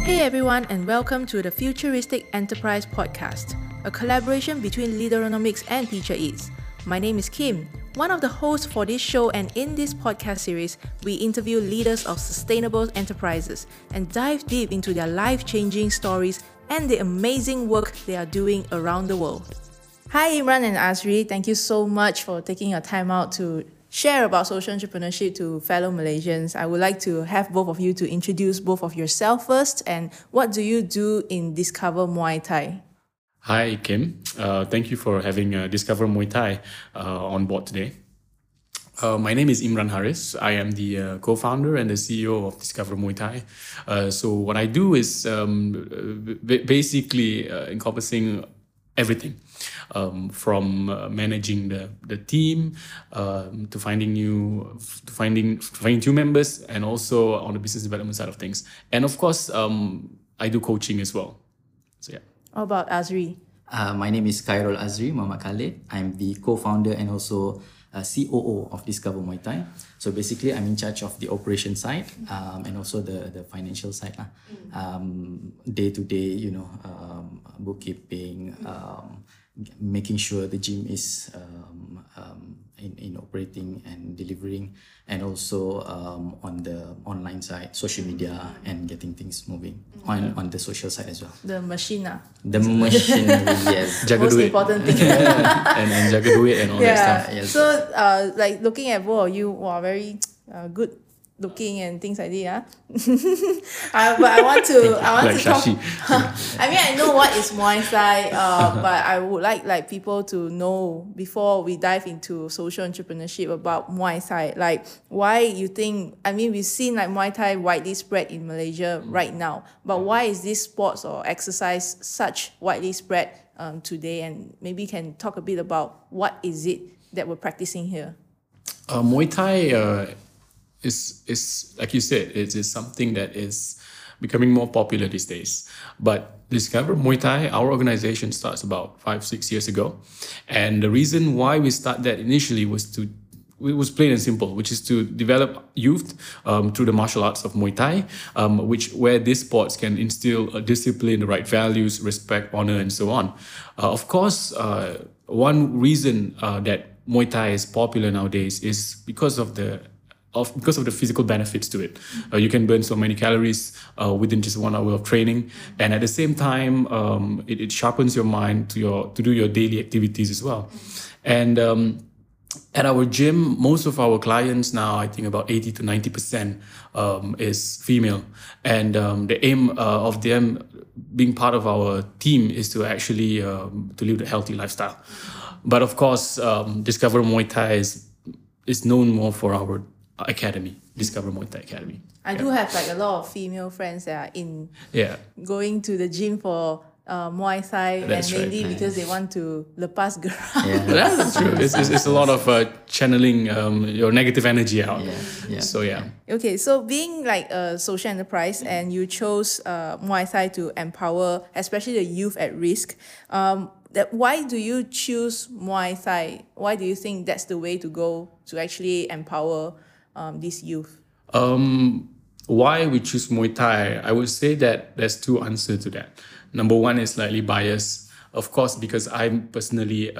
Hey everyone, and welcome to the Futuristic Enterprise Podcast, a collaboration between Leaderonomics and Teacher Eats. My name is Kim, one of the hosts for this show, and in this podcast series, we interview leaders of sustainable enterprises and dive deep into their life-changing stories and the amazing work they are doing around the world. Hi Imran and Azri, thank you so much for taking your time out to share about social entrepreneurship to fellow Malaysians. I would like to have both of you to introduce both of yourself first, and what do you do in Discover Muay Thai? Hi Kim, thank you for having Discover Muay Thai on board today. My name is Imran Haris. I am the co-founder and the CEO of Discover Muay Thai. So what I do is basically encompassing everything. From managing the team to finding new members, and also on the business development side of things. And of course, I do coaching as well. So yeah. How about Azri? My name is Khairul Azri Muhammad Khalid. I'm the co-founder and also COO of Discover Muay Thai. So basically, I'm in charge of the operation side and also the financial side. Day to day, bookkeeping, making sure the gym is in operating and delivering, and also on the online side, social media, and getting things moving on the social side as well. The machine. The machinery, yes. Most important thing. and jaga duit and all that stuff. Yes. So, like looking at both of you, wow, very good looking and things like that. But I want to like talk. Shashi. I mean, I know what is Muay Thai, but I would like people to know before we dive into social entrepreneurship about Muay Thai. Like, why you think? I mean, we've seen like Muay Thai widely spread in Malaysia right now, but why is this sports or exercise such widely spread today? And maybe you can talk a bit about what is it that we're practicing here. Muay Thai is like you said, it is something that is becoming more popular these days. But Discover Muay Thai, our organization starts about 5-6 years ago, and the reason why we start that initially was plain and simple, which is to develop youth through the martial arts of Muay Thai, where these sports can instill a discipline, the right values, respect, honor, and so on. Of course, one reason that Muay Thai is popular nowadays is because of the physical benefits to it. You can burn so many calories within just 1 hour of training, and at the same time, it sharpens your mind to do your daily activities as well. And at our gym, most of our clients now, I think about 80 to 90% is female, and the aim of them being part of our team is to actually to live a healthy lifestyle. But of course, Discover Muay Thai is known more for our academy, Discover Muay Thai Academy. I do have like a lot of female friends that are going to the gym for Muay Thai, That's and mainly right. because they want to lepas geram. Yeah. That's true. It's a lot of channeling your negative energy out. Yeah. So yeah. Okay, so being like a social enterprise and you chose Muay Thai to empower, especially the youth at risk, why do you choose Muay Thai? Why do you think that's the way to go to actually empower these youth? Why we choose Muay Thai? I would say that there's two answers to that. Number one is slightly biased, of course, because I personally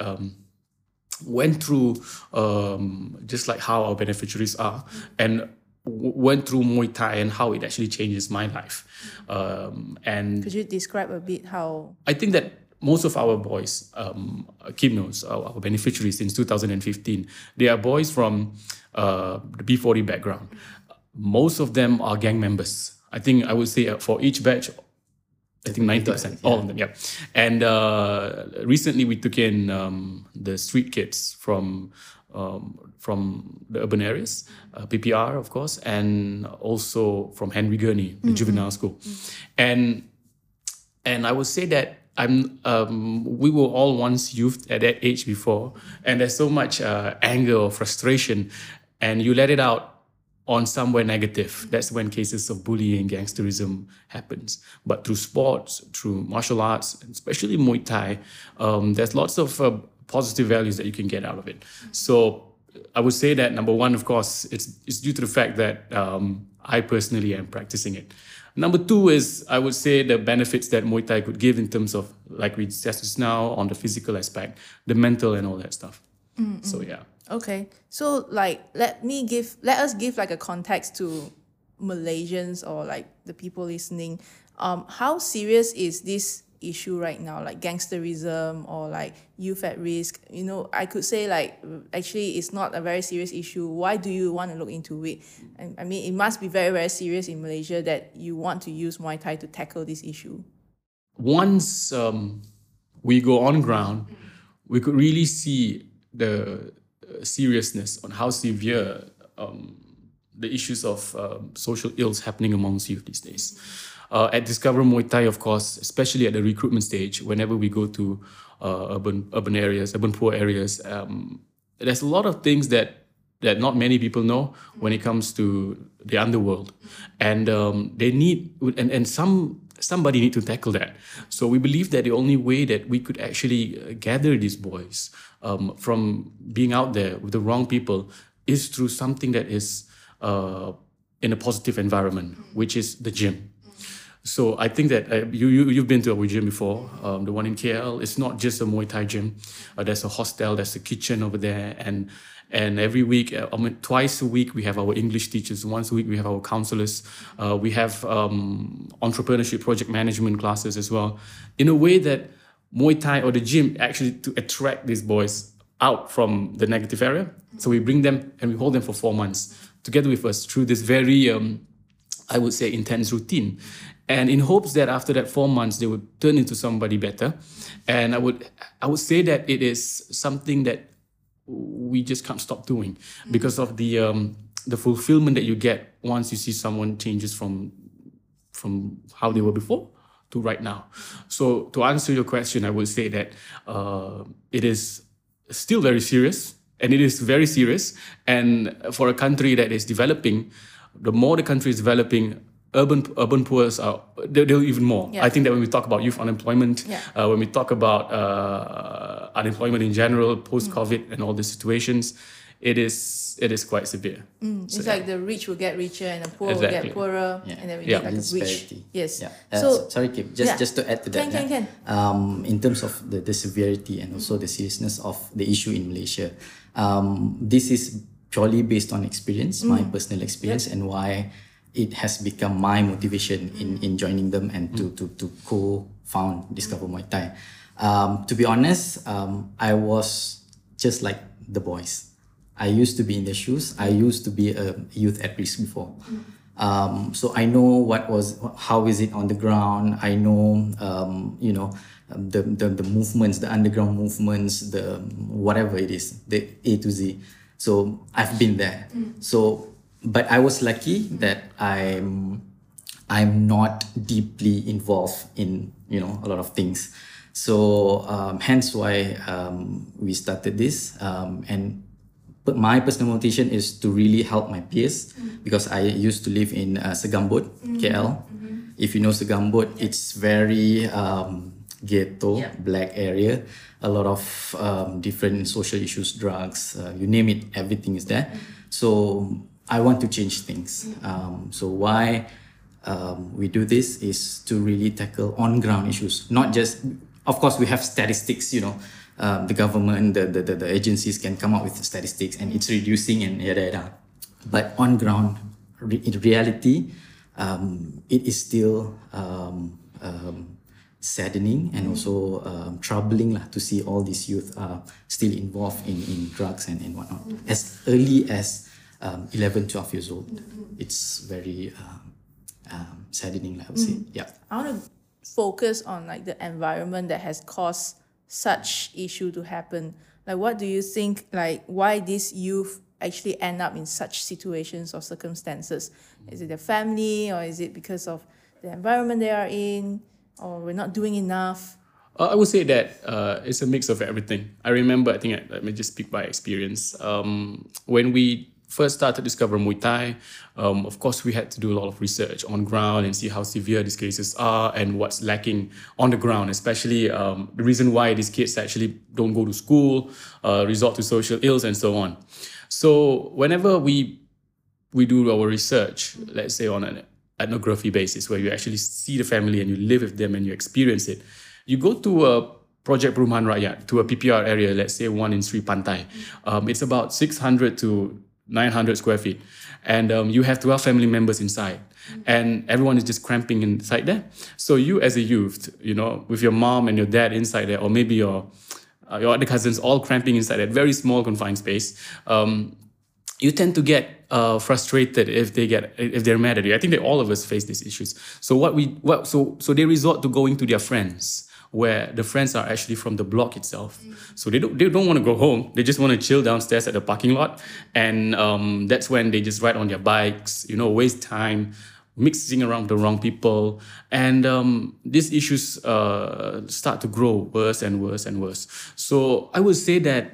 went through just like how our beneficiaries are, and went through Muay Thai and how it actually changes my life. And could you describe a bit how? I think that most of our boys, Kim knows, our beneficiaries since 2015, they are boys from the B40 background. Most of them are gang members. I think I would say for each batch, I think 90%, all of them, yeah. And recently we took in the street kids from the urban areas, PPR, of course, and also from Henry Gurney, the juvenile school. And I would say that we were all once youth at that age before, and there's so much anger or frustration, and you let it out on somewhere negative. That's when cases of bullying, gangsterism happens. But through sports, through martial arts, especially Muay Thai, there's lots of positive values that you can get out of it. So I would say that number one, of course, it's due to the fact that I personally am practicing it. Number two is, I would say, the benefits that Muay Thai could give in terms of, like we discussed just now, on the physical aspect, the mental and all that stuff. So yeah. Okay, so like let us give like a context to Malaysians or like the people listening. How serious is this issue right now, like gangsterism or like youth at risk? You know, I could say like actually it's not a very serious issue. Why do you want to look into it? And I mean, it must be very, very serious in Malaysia that you want to use Muay Thai to tackle this issue. Once we go on ground, we could really see the seriousness on how severe the issues of social ills happening amongst youth these days. At Discover Muay Thai, of course, especially at the recruitment stage, whenever we go to urban areas, urban poor areas, there's a lot of things that not many people know when it comes to the underworld, and they need somebody need to tackle that. So we believe that the only way that we could actually gather these boys from being out there with the wrong people is through something that is in a positive environment, which is the gym. So I think that you've been to a gym before, the one in KL. It's not just a Muay Thai gym. There's a hostel, there's a kitchen over there, and every week, twice a week, we have our English teachers. Once a week, we have our counselors. We have entrepreneurship, project management classes as well. In a way that Muay Thai or the gym actually to attract these boys out from the negative area. So we bring them and we hold them for 4 months together with us through this very, I would say, intense routine. And in hopes that after that 4 months, they would turn into somebody better. And I would say that it is something that we just can't stop doing because of the fulfillment that you get once you see someone changes from how they were before to right now. So to answer your question, I would say that it is still very serious, and it is very serious. And for a country that is developing, the more the country is developing, urban poors are they'll even more. Yeah. I think that when we talk about youth unemployment, when we talk about unemployment in general, post-COVID and all the situations, it is quite severe. It's like the rich will get richer and the poor will get poorer, and then we get like a bridge. Yes. Yeah. So sorry, Kim. Just to add to that. Can. In terms of the severity and also the seriousness of the issue in Malaysia, this is purely based on experience, my personal experience, and why it has become my motivation in joining them and to co-found Discover Muay Thai. To be honest, I was just like the boys. I used to be in their shoes. I used to be a youth at risk before. So I know how is it on the ground. I know, the movements, the underground movements, the whatever it is, the A to Z. So I've been there. But I was lucky that I'm not deeply involved in a lot of things. So hence why we started this. But my personal motivation is to really help my peers because I used to live in Segambut, KL. If you know Segambut, it's very ghetto, black area. A lot of different social issues, drugs, you name it, everything is there. So I want to change things. So why we do this is to really tackle on-ground issues. Not just, of course, we have statistics, the government, the agencies can come up with statistics and it's reducing and yada yada. But on ground, in reality, it is still saddening and also troubling to see all these youth still involved in drugs and whatnot. As early as 11, 12 years old. It's very saddening, I would say. Yeah. I want to focus on like the environment that has caused such issue to happen. Like, what do you think, like, why these youth actually end up in such situations or circumstances? Is it their family, or is it because of the environment they are in, or we're not doing enough? I would say that it's a mix of everything. I remember, let me just speak by experience. When we first started Discover Muay Thai, of course, we had to do a lot of research on ground and see how severe these cases are and what's lacking on the ground, especially the reason why these kids actually don't go to school, resort to social ills and so on. So whenever we do our research, let's say on an ethnography basis, where you actually see the family and you live with them and you experience it. You go to a Project Perumahan Rakyat, to a PPR area, let's say one in Sri Pantai. It's about 600 to 900 square feet. And you have 12 family members inside. And everyone is just cramping inside there. So you as a youth, with your mom and your dad inside there, or maybe your other cousins all cramping inside that very small confined space, you tend to get frustrated if they're mad at you. I think that all of us face these issues. So so they resort to going to their friends, where the friends are actually from the block itself. So they don't want to go home. They just want to chill downstairs at the parking lot. And that's when they just ride on their bikes, waste time, mixing around the wrong people. And these issues start to grow worse and worse and worse. So I would say that,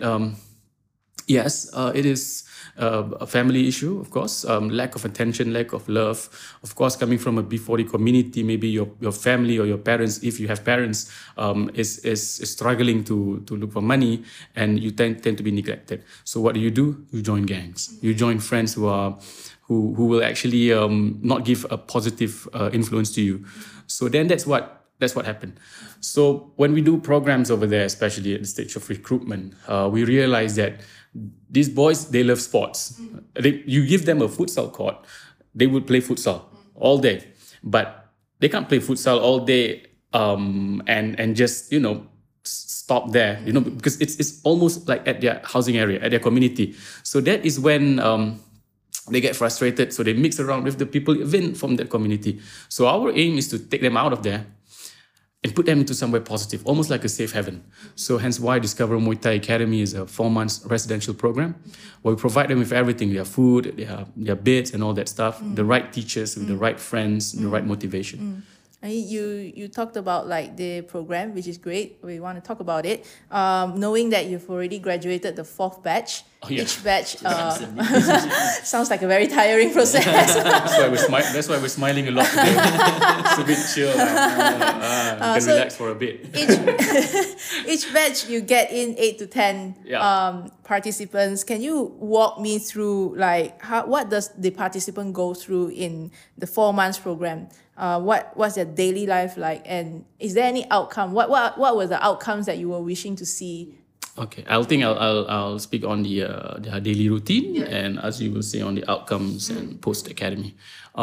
yes, it is a family issue, of course, lack of attention, lack of love. Of course, coming from a B40 community, maybe your family or your parents, if you have parents, is struggling to look for money, and you tend to be neglected. So what do? You join gangs. You join friends who will actually not give a positive influence to you. So then that's what happened. So when we do programs over there, especially at the stage of recruitment, we realize that these boys, they love sports. You give them a futsal court, they would play futsal all day. But they can't play futsal all day and just, stop there, because it's almost like at their housing area, at their community. So that is when they get frustrated. So they mix around with the people even from that community. So our aim is to take them out of there and put them into somewhere positive, almost like a safe haven. So hence why Discover Muay Thai Academy is a 4-month residential program where we provide them with everything, their food, their beds and all that stuff, the right teachers, with the right friends, the right motivation. And you talked about like the program, which is great. We want to talk about it. Knowing that you've already graduated the 4th batch. Oh, yeah. Each batch sounds like a very tiring process. That's why we're smiling a lot today. It's a bit chill. You can relax for a bit. Each batch you get in 8 to 10 participants. Can you walk me through what does the participant go through in the 4 months program? What's their daily life like, and is there any outcome? What were the outcomes that you were wishing to see? Okay, I'll speak on their daily routine, and as you will say on the outcomes and post academy.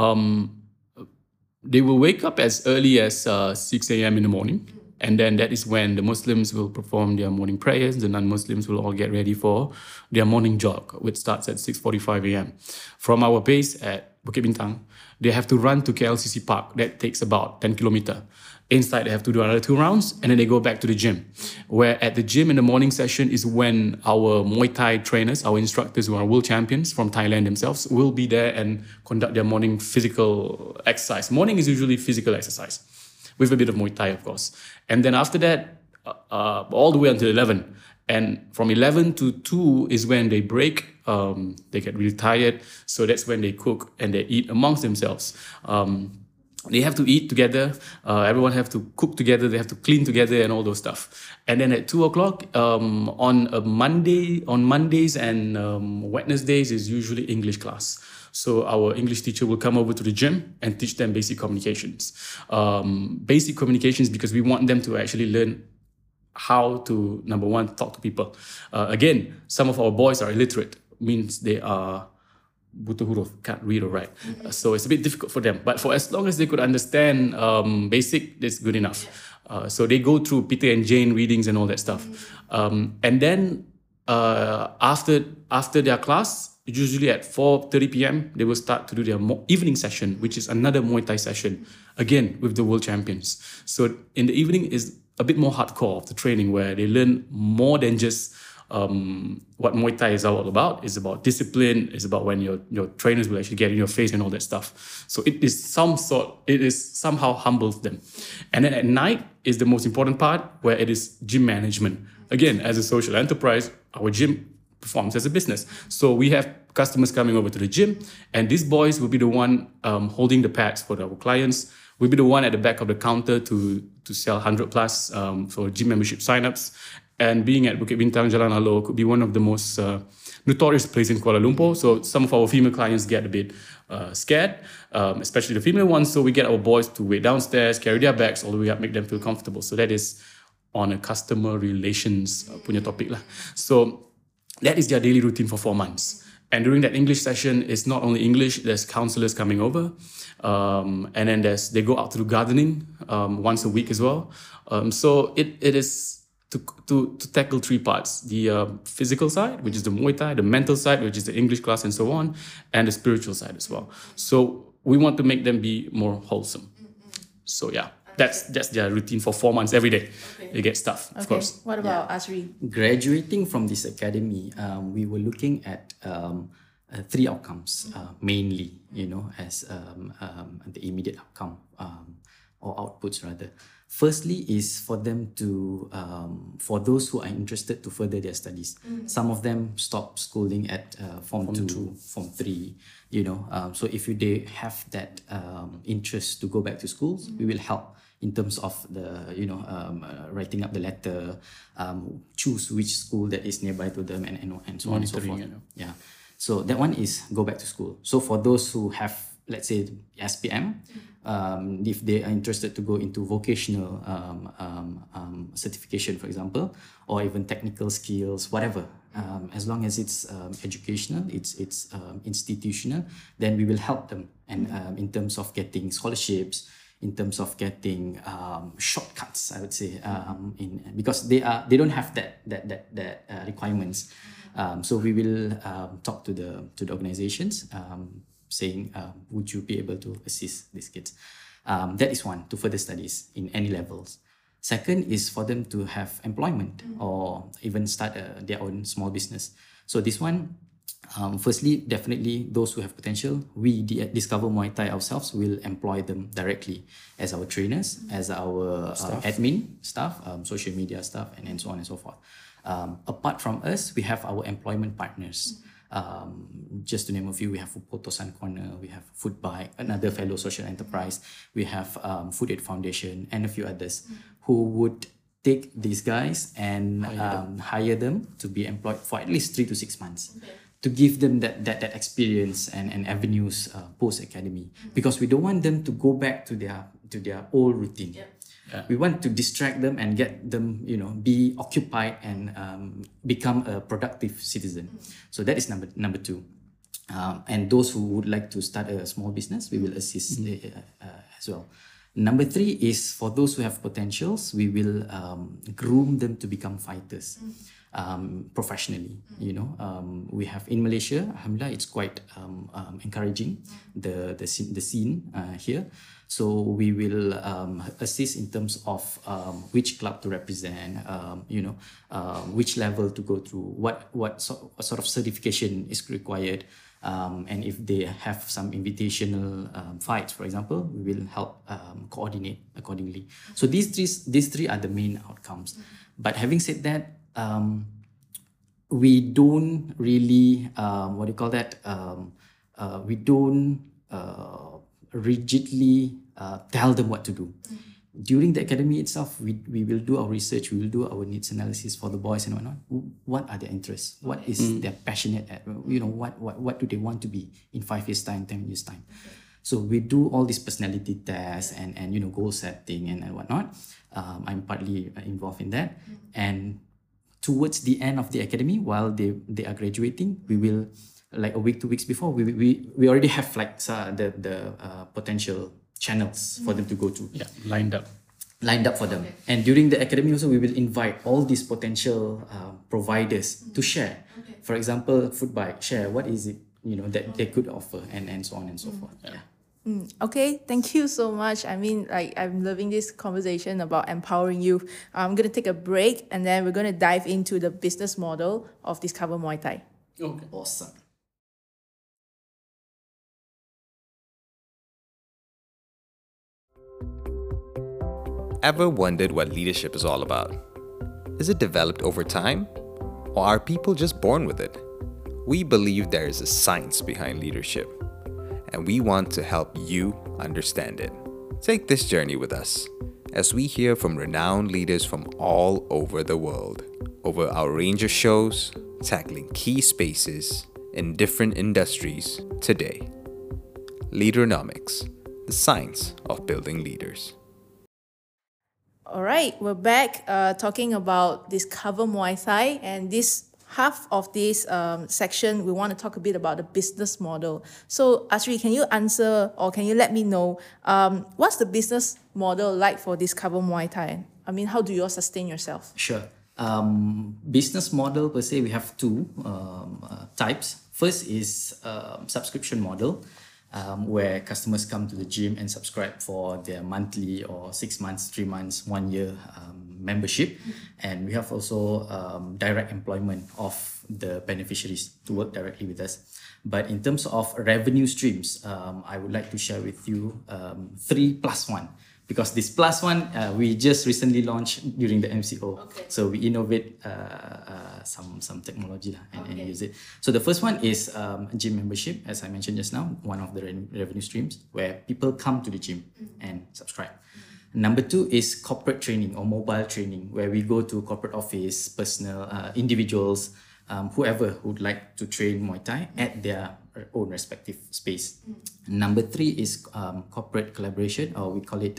They will wake up as early as 6 a.m. in the morning, and then that is when the Muslims will perform their morning prayers. The non-Muslims will all get ready for their morning jog, which starts at 6:45 a.m. From our base at Bukit Bintang, they have to run to KLCC Park. That takes about 10 kilometers. Inside, they have to do another 2 rounds, and then they go back to the gym. Where at the gym in the morning session is when our Muay Thai trainers, our instructors who are world champions from Thailand themselves, will be there and conduct their morning physical exercise. Morning is usually physical exercise, with a bit of Muay Thai, of course. And then after that, all the way until 11. And from 11 to 2 is when they break. They get really tired. So that's when they cook and they eat amongst themselves. They have to eat together. Everyone have to cook together. They have to clean together and all those stuff. And then at 2 o'clock on Mondays and Wednesdays is usually English class. So our English teacher will come over to the gym and teach them basic communications. Basic communications because we want them to actually learn how to, number one, talk to people. Again, some of our boys are illiterate, means they are buta huruf, can't read or write. So it's a bit difficult for them. But for as long as they could understand basic, that's good enough. So they go through Peter and Jane readings and all that stuff. And then after their class, usually at 4:30 p.m., they will start to do their evening session, which is another Muay Thai session, again with the world champions. So in the evening is a bit more hardcore of the training where they learn more than just what Muay Thai is all about. It's about discipline. It's about when your trainers will actually get in your face and all that stuff. So it is somehow humbles them. And then at night is the most important part where it is gym management. Again, as a social enterprise, our gym performs as a business. So we have customers coming over to the gym, and these boys will be the one holding the pads for our clients. We'll be the one at the back of the counter to sell 100 plus for gym membership signups. And being at Bukit Bintang, Jalan Alo could be one of the most notorious place in Kuala Lumpur. So some of our female clients get a bit scared, especially the female ones. So we get our boys to wait downstairs, carry their bags all the way up, make them feel comfortable. So that is on a customer relations punya topic lah. So that is their daily routine for 4 months. And during that English session, it's not only English, there's counselors coming over. And then they go out to do gardening once a week as well. So it is to tackle 3 parts: the physical side, which is the Muay Thai, the mental side, which is the English class and so on, and the spiritual side as well. So we want to make them be more wholesome. So yeah, that's their routine for 4 months every day. They get stuff, of course. What about Azri? Graduating from this academy, we were looking at 3 outcomes mainly, as the immediate outcome or outputs rather. Firstly is for them to, for those who are interested to further their studies. Some of them stop schooling at Form 2, Form 3, so if they have that interest to go back to schools, we will help in terms of the, writing up the letter, choose which school that is nearby to them and so on and so forth. Yeah. So that one is go back to school. So for those who have, let's say, SPM, if they are interested to go into vocational certification, for example, or even technical skills, whatever, as long as it's educational, it's institutional, then we will help them. And in terms of getting scholarships, in terms of getting shortcuts, I would say, because they don't have that requirements. So we will talk to the organizations, saying, would you be able to assist these kids? That is one, to further studies in any levels. Second is for them to have employment or even start their own small business. So this one, firstly, definitely those who have potential, we Discover Muay Thai ourselves will employ them directly as our trainers, as our admin staff, social media staff, and so on and so forth. Apart from us, we have our employment partners. Just to name a few, we have Potosan Corner, we have Food Bike, another fellow social enterprise, we have Food Aid Foundation, and a few others who would take these guys and hire them to be employed for at least 3 to 6 months. To give them that experience and avenues post academy, because we don't want them to go back to their old routine. We want to distract them and get them, be occupied and become a productive citizen. So that is number 2. And those who would like to start a small business, we will assist as well. Number 3 is for those who have potentials, we will groom them to become fighters. Professionally, we have in Malaysia, alhamdulillah, it's quite encouraging, the scene here. So we will assist in terms of which club to represent, which level to go through, what sort of certification is required, and if they have some invitational fights, for example, we will help coordinate accordingly. So these 3 are the main outcomes. But having said that, we don't really we don't rigidly tell them what to do. During the academy itself, we will do our research, we will do our needs analysis for the boys and whatnot. What are their interests? What is their passionate at? What do they want to be in 5 years' time, 10 years' time? So we do all these personality tests and goal setting and whatnot. I'm partly involved in that. And towards the end of the academy, while they are graduating, we will, like a week, 2 weeks before, we already have like the potential channels for them to go to. Yeah, lined up for them. And during the academy also, we will invite all these potential providers to share. For example, Food Bike, share what is it that they could offer, and so on and so forth. Okay, thank you so much. I mean, I'm loving this conversation about empowering youth. I'm going to take a break and then we're going to dive into the business model of Discover Muay Thai. Okay. Awesome. Ever wondered what leadership is all about? Is it developed over time? Or are people just born with it? We believe there is a science behind leadership, and we want to help you understand it. Take this journey with us as we hear from renowned leaders from all over the world over our range of shows, tackling key spaces in different industries today. Leaderonomics, the science of building leaders. All right, we're back talking about Discover Muay Thai, and this half of this section, we want to talk a bit about the business model. So, Asri, can you answer or can you let me know what's the business model like for Discover Muay Thai? I mean, how do you all sustain yourself? Sure. Business model per se, we have two types. First is subscription model, where customers come to the gym and subscribe for their monthly or 6 months, 3 months, 1 year membership. And we have also direct employment of the beneficiaries to work directly with us. But in terms of revenue streams, I would like to share with you 3+1. Because this +1, we just recently launched during the MCO. Okay. So we innovate some technology and use it. So the first one is gym membership, as I mentioned just now, one of the revenue streams where people come to the gym and subscribe. Number two is corporate training or mobile training, where we go to corporate office, personal, individuals, whoever would like to train Muay Thai at their own respective space. Number three is corporate collaboration, or we call it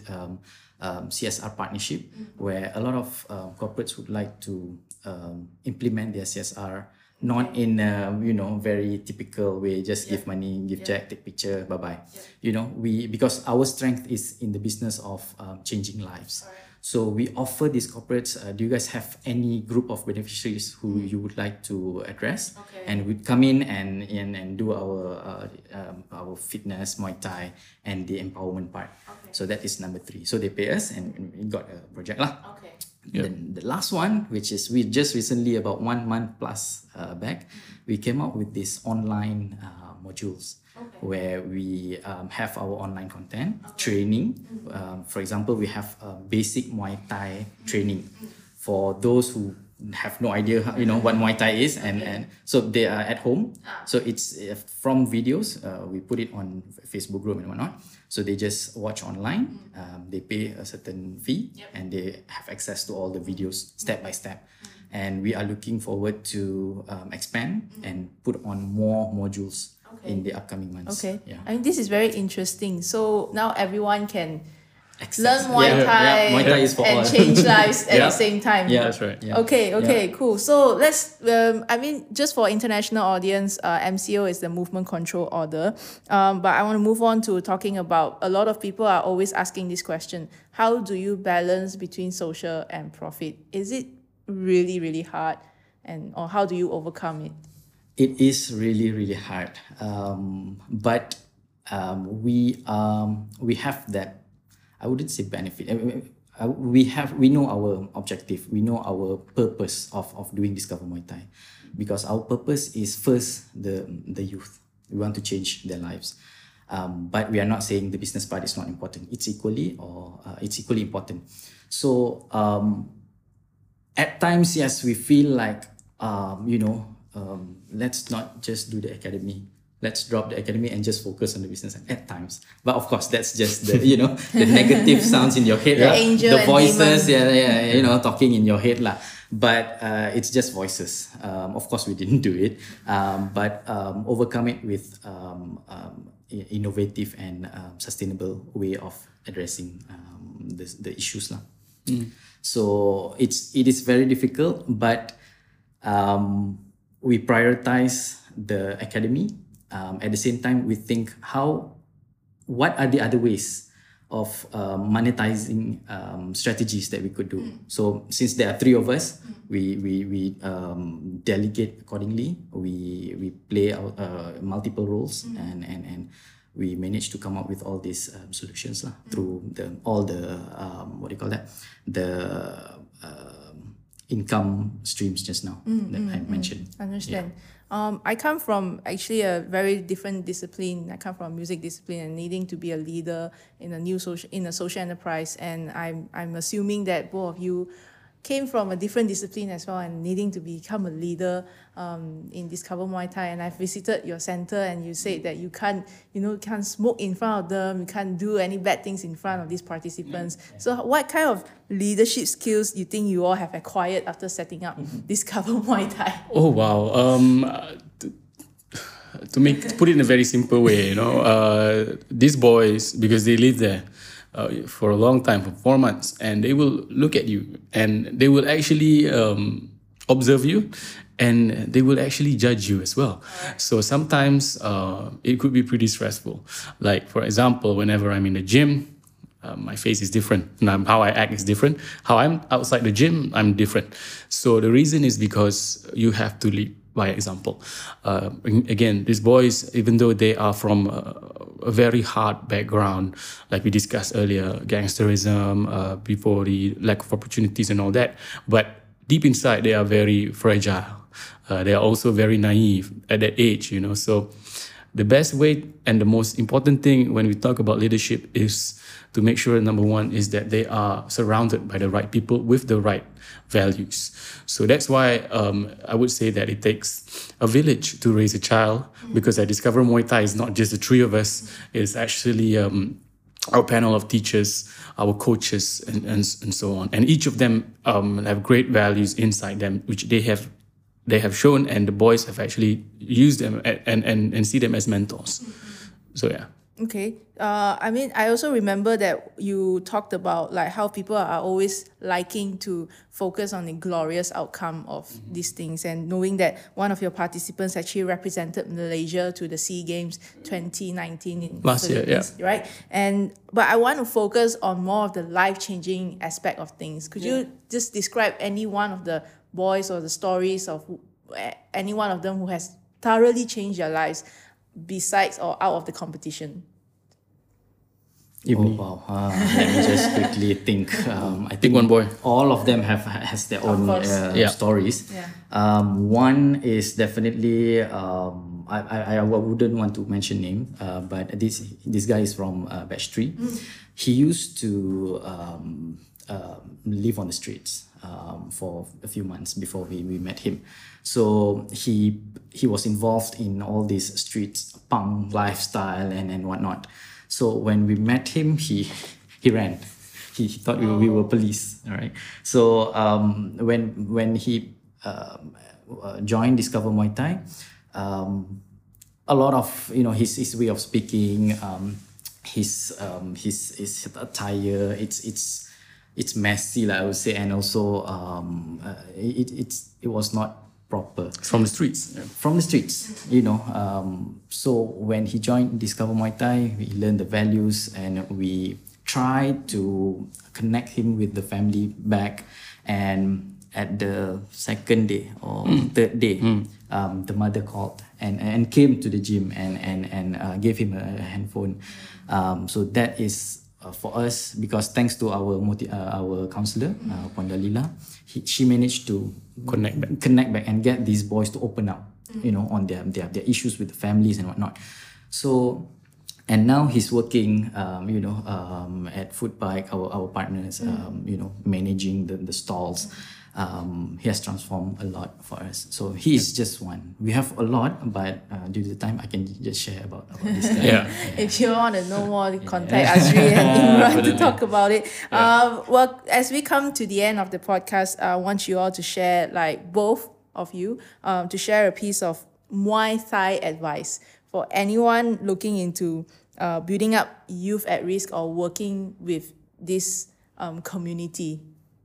CSR partnership, where a lot of corporates would like to implement their CSR not in a very typical way, just give money, give check, take picture, bye bye. Because our strength is in the business of changing lives. So we offer these corporates, do you guys have any group of beneficiaries who you would like to address? Okay. And we'd come in and do our fitness, Muay Thai, and the empowerment part. Okay. So that is number three. So they pay us and we got a project lah. Okay. Then the last one, which is we just recently, about 1 month plus back, we came up with this online modules. Okay. Where we have our online content, training. For example, we have basic Muay Thai training for those who have no idea what Muay Thai is, and so they are at home. So it's from videos. We put it on Facebook group and whatnot. So they just watch online. They pay a certain fee, and they have access to all the videos step by step. And we are looking forward to expand and put on more modules in the upcoming months. Okay. Yeah. I mean, this is very interesting. So now everyone can Access. learn Muay Thai, Muay Thai is for and all. change lives at Yeah. the same time. Yeah, That's right. Yeah. Okay, Yeah. cool. So let's, just for international audience, MCO is the Movement Control Order. But I want to move on to talking about, a lot of people are always asking this question: how do you balance between social and profit? Is it really, really hard? Or how do you overcome it? It is really, really hard. But we have that, I wouldn't say benefit. We know our objective. We know our purpose of doing Discover Muay Thai, because our purpose is first the youth. We want to change their lives. But we are not saying the business part is not important. It's equally important. So at times, yes, we feel like let's not just do the academy. Let's drop the academy and just focus on the business at times. But of course, that's just the the negative sounds in your head. The lah. angel The and voices, demon. talking in your head lah. But it's just voices. Of course, we didn't do it. But overcome it with innovative and sustainable way of addressing the issues lah. So it is very difficult, but we prioritize the academy. At the same time, we think what are the other ways of monetizing strategies that we could do. So since there are 3 of us, we delegate accordingly. We play out multiple roles, and we manage to come up with all these solutions through all the income streams just now that I mentioned. Understand. I come from actually a very different discipline. I come from music discipline and needing to be a leader in a social enterprise. And I'm assuming that both of you came from a different discipline as well and needing to become a leader in Discover Muay Thai, and I visited your center, and you said that you can't smoke in front of them, you can't do any bad things in front of these participants. So what kind of leadership skills you think you all have acquired after setting up Discover Muay Thai? Oh wow. To put it in a very simple way, these boys, because they live there for a long time, for 4 months, and they will look at you and they will actually observe you, and they will actually judge you as well. So sometimes it could be pretty stressful. Like, for example, whenever I'm in the gym, my face is different. And how I act is different. How I'm outside the gym, I'm different. So the reason is because you have to lead by example. Again, these boys, even though they are from a very hard background, like we discussed earlier, gangsterism, before the lack of opportunities and all that, but deep inside they are very fragile. They are also very naive at that age, So the best way and the most important thing when we talk about leadership is to make sure, number one, is that they are surrounded by the right people with the right values. So that's why I would say that it takes a village to raise a child, because I discover Muay Thai is not just the three of us. It's actually our panel of teachers, our coaches, and so on. And each of them have great values inside them, which they have shown, and the boys have actually used them and see them as mentors. So yeah. Okay. I also remember that you talked about like how people are always liking to focus on the glorious outcome of these things, and knowing that one of your participants actually represented Malaysia to the SEA Games 2019 in last year, right? But I want to focus on more of the life-changing aspect of things. Could you just describe any one of the boys or the stories of any one of them who has thoroughly changed their lives besides or out of the competition? Oh, wow. Let me just quickly think. I think one boy. All of them has their own stories. Yeah. One is definitely I wouldn't want to mention name, but this guy is from batch 3. He used to live on the streets for a few months before we met him. So he was involved in all these streets punk lifestyle and whatnot. So when we met him, he ran. He thought we were police. All right. So when he joined Discover Muay Thai, a lot of his way of speaking, his attire, it's messy, like I would say, and also it was not proper. From the streets. From the streets, So when he joined Discover Muay Thai, we learned the values, and we tried to connect him with the family back. And at the second day or third day, the mother called and came to the gym and gave him a handphone. So that is for us, because thanks to our counselor, Puan Dalila, she managed to connect back and get these boys to open up, on their issues with the families and whatnot. So, and now he's working, at Food Bike, our partners, managing the stalls. He has transformed a lot for us. So he is just one. We have a lot, but due to the time, I can just share about this guy. If you want to know more, contact Azri and Imran to talk about it. Well, as we come to the end of the podcast, I want you all to share, like both of you, to share a piece of Muay Thai advice for anyone looking into building up youth at risk or working with this community.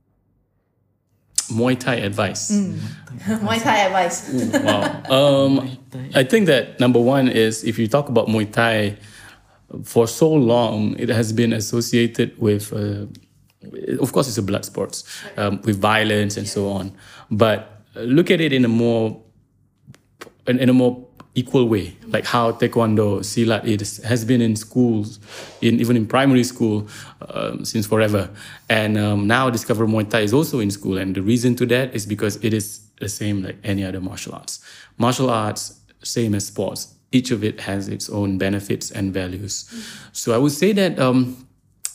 Muay Thai advice. Muay Thai advice. Wow. I think that number one is, if you talk about Muay Thai, for so long it has been associated with, of course, it's a blood sport, with violence and so on. But look at it in a more equal way, like how Taekwondo, Silat has been in schools, even in primary school, since forever. And now Discover Muay Thai is also in school. And the reason to that is because it is the same like any other martial arts. Martial arts, same as sports. Each of it has its own benefits and values. So I would say that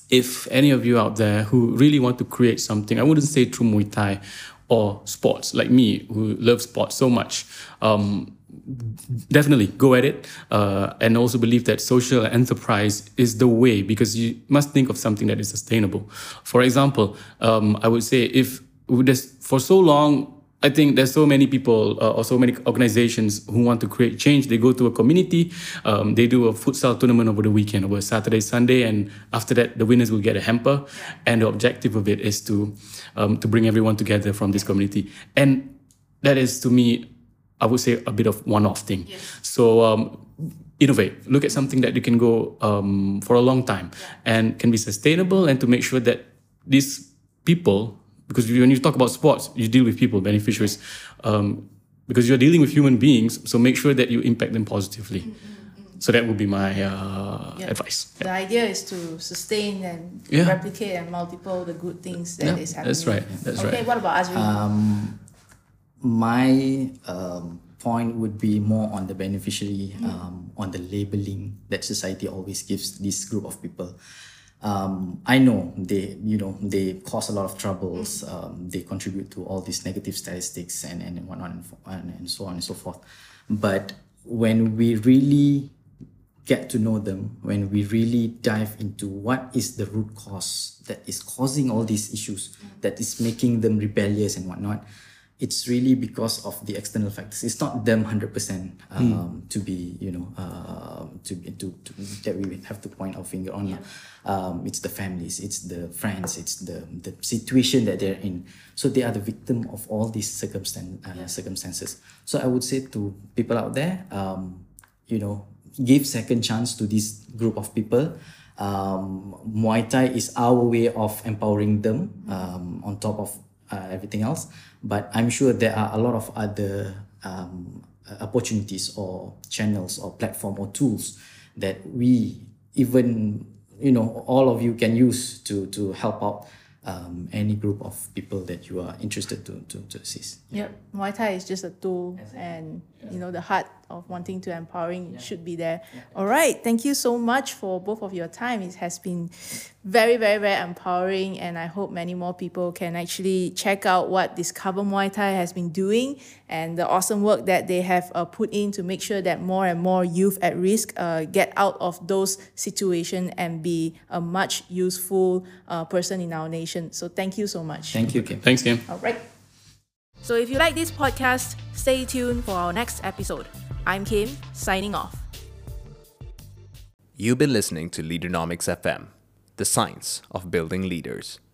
if any of you out there who really want to create something, I wouldn't say through Muay Thai or sports, like me, who love sports so much, definitely go at it, and also believe that social enterprise is the way, because you must think of something that is sustainable. For example, I would say if there's, for so long, I think there's so many people or so many organizations who want to create change. They go to a community, they do a futsal tournament over the weekend, over Saturday, Sunday, and after that, the winners will get a hamper. And the objective of it is to bring everyone together from this community. And that is, to me, I would say a bit of one-off thing. So innovate. Look at something that you can go for a long time and can be sustainable, and to make sure that these people, because when you talk about sports, you deal with people, beneficiaries, because you're dealing with human beings, so make sure that you impact them positively. So that would be my advice. The idea is to sustain and replicate and multiple the good things that is happening. That's right. That's right. Okay, what about Azri? My point would be more on the beneficiary, on the labeling that society always gives this group of people. I know they cause a lot of troubles. They contribute to all these negative statistics and whatnot and so on and so forth. But when we really get to know them, when we really dive into what is the root cause that is causing all these issues, that is making them rebellious and whatnot, it's really because of the external factors. It's not them 100% to be, that we have to point our finger on. It's the families, it's the friends, it's the situation that they're in. So they are the victim of all these circumstances. So I would say to people out there, give second chance to this group of people. Muay Thai is our way of empowering them on top of everything else. But I'm sure there are a lot of other opportunities or channels or platform or tools that we even, all of you can use to help out any group of people that you are interested to assist. Yep, Muay Thai is just a tool, and the heart of wanting to empowering should be there. All right, thank you so much for both of your time. It has been very, very, very empowering, and I hope many more people can actually check out what Discover Muay Thai has been doing and the awesome work that they have put in to make sure that more and more youth at risk get out of those situations and be a much useful person in our nation. So thank you so much. Thank you, Kim. Thanks, Kim. All right. So if you like this podcast, stay tuned for our next episode. I'm Kim, signing off. You've been listening to Leadernomics FM, the science of building leaders.